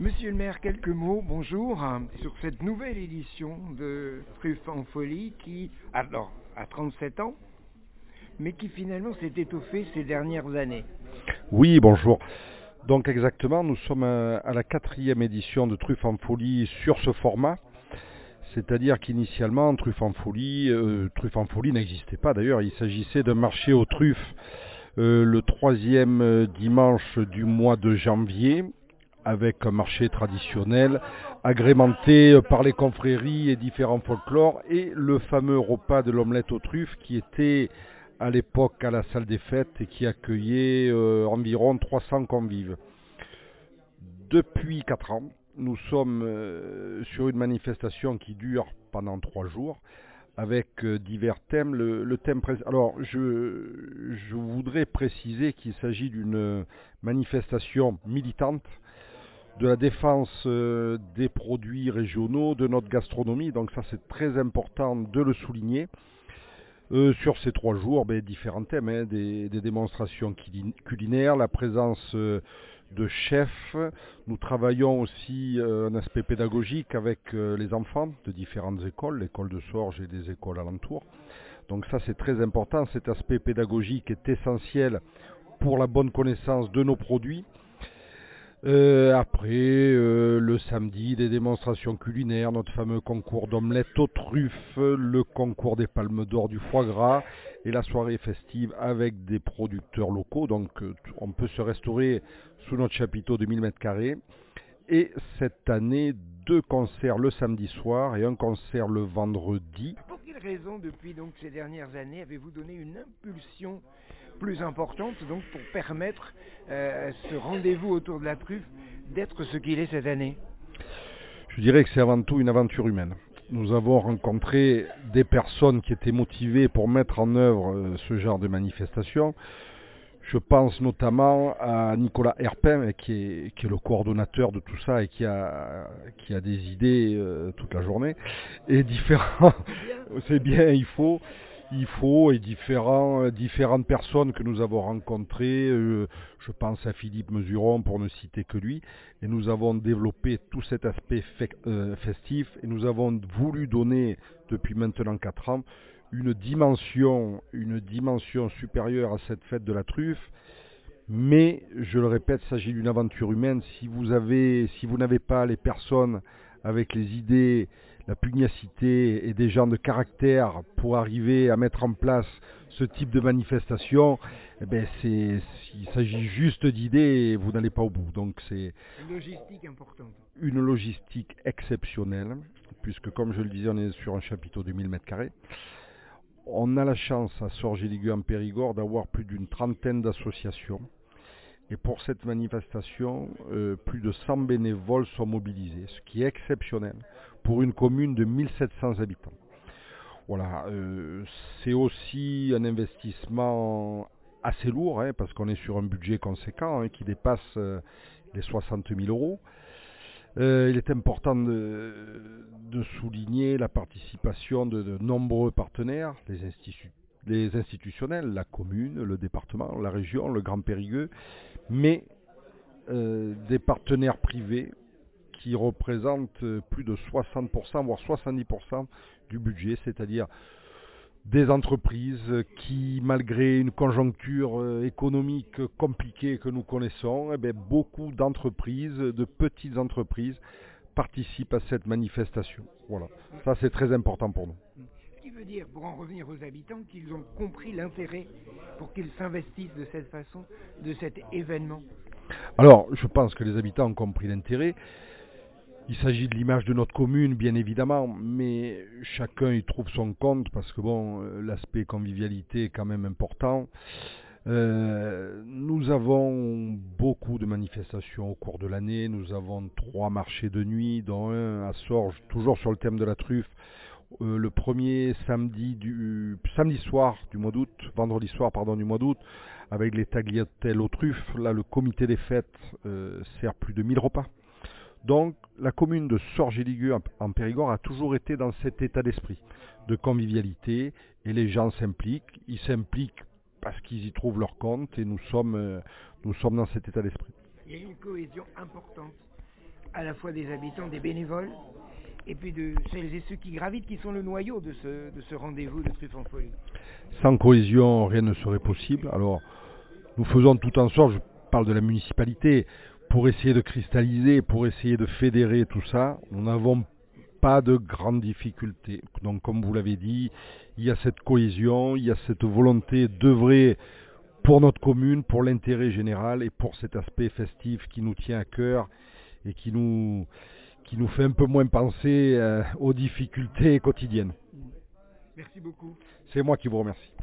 Monsieur le maire, quelques mots, bonjour, sur cette nouvelle édition de Truffes en folie qui, alors, a 37 ans, mais qui finalement s'est étoffée ces dernières années. Oui, bonjour. Donc exactement, nous sommes à la 4e édition de Truffes en folie sur ce format. C'est-à-dire qu'initialement, Truffes en folie n'existait pas d'ailleurs. Il s'agissait d'un marché aux truffes le 3e dimanche du mois de janvier, avec un marché traditionnel agrémenté par les confréries et différents folklores, et le fameux repas de l'omelette aux truffes qui était à l'époque à la salle des fêtes et qui accueillait environ 300 convives. Depuis 4 ans, nous sommes sur une manifestation qui dure pendant 3 jours avec divers thèmes. Alors, je voudrais préciser qu'il s'agit d'une manifestation militante de la défense des produits régionaux, de notre gastronomie. Donc ça, c'est très important de le souligner. Sur ces 3 jours, différents thèmes, des démonstrations culinaires, la présence de chefs. Nous travaillons aussi un aspect pédagogique avec les enfants de différentes écoles, l'école de Sorges et des écoles alentours. Donc ça, c'est très important. Cet aspect pédagogique est essentiel pour la bonne connaissance de nos produits. Après, le samedi, des démonstrations culinaires, notre fameux concours d'omelette aux truffes, le concours des palmes d'or du foie gras et la soirée festive avec des producteurs locaux. Donc on peut se restaurer sous notre chapiteau de 1000 m². Et cette année, 2 concerts le samedi soir et un concert le vendredi. Pour quelle raison, depuis donc ces dernières années, avez-vous donné une impulsion plus importante donc pour permettre ce rendez-vous autour de la truffe d'être ce qu'il est cette année? Je dirais que c'est avant tout une aventure humaine. Nous avons rencontré des personnes qui étaient motivées pour mettre en œuvre ce genre de manifestation. Je pense notamment à Nicolas Herpin, qui est le coordonnateur de tout ça et qui a des idées toute la journée. Et différents, c'est bien, il faut, et différentes personnes que nous avons rencontrées. Je pense à Philippe Mesuron pour ne citer que lui. Et nous avons développé tout cet aspect festif et nous avons voulu donner depuis maintenant 4 ans une dimension supérieure à cette fête de la truffe. Mais, je le répète, il s'agit d'une aventure humaine. Si vous n'avez pas les personnes avec les idées, la pugnacité et des gens de caractère pour arriver à mettre en place ce type de manifestation, il s'agit juste d'idées et vous n'allez pas au bout. Donc c'est une logistique importante. Une logistique exceptionnelle, puisque comme je le disais, on est sur un chapiteau de 1000 m². On a la chance à Sorges-et-Ligueux en Périgord d'avoir plus d'une trentaine d'associations. Et pour cette manifestation, plus de 100 bénévoles sont mobilisés, ce qui est exceptionnel pour une commune de 1700 habitants. Voilà, c'est aussi un investissement assez lourd, parce qu'on est sur un budget conséquent qui dépasse les 60 000 euros. Il est important de souligner la participation de nombreux partenaires, les institutionnels, la commune, le département, la région, le Grand Périgueux, mais des partenaires privés qui représentent plus de 60%, voire 70% du budget, c'est-à-dire des entreprises qui, malgré une conjoncture économique compliquée que nous connaissons, beaucoup d'entreprises, de petites entreprises, participent à cette manifestation. Voilà, ça c'est très important pour nous. Ce qui veut dire, pour en revenir aux habitants, qu'ils ont compris l'intérêt pour qu'ils s'investissent de cette façon, de cet événement. Alors, je pense que les habitants ont compris l'intérêt. Il s'agit de l'image de notre commune, bien évidemment, mais chacun y trouve son compte parce que l'aspect convivialité est quand même important. Nous avons beaucoup de manifestations au cours de l'année. Nous avons 3 marchés de nuit, dont un à Sorges, toujours sur le thème de la truffe. Le premier samedi soir du mois d'août, vendredi soir du mois d'août, avec les tagliatelles aux truffes. Là, le comité des fêtes sert plus de 1000 repas. Donc, la commune de Sorges-et-Ligueux en Périgord a toujours été dans cet état d'esprit de convivialité et les gens s'impliquent. Ils s'impliquent parce qu'ils y trouvent leur compte et nous sommes dans cet état d'esprit. Il y a une cohésion importante à la fois des habitants, des bénévoles, et puis de celles et ceux qui gravitent, qui sont le noyau de ce rendez-vous de Truffes en Folie. Sans cohésion, rien ne serait possible. Alors, nous faisons tout en sorte, je parle de la municipalité, pour essayer de cristalliser, pour essayer de fédérer tout ça. Nous n'avons pas de grandes difficultés. Donc, comme vous l'avez dit, il y a cette cohésion, il y a cette volonté d'œuvrer pour notre commune, pour l'intérêt général et pour cet aspect festif qui nous tient à cœur et qui nous fait un peu moins penser aux difficultés quotidiennes. Merci beaucoup. C'est moi qui vous remercie.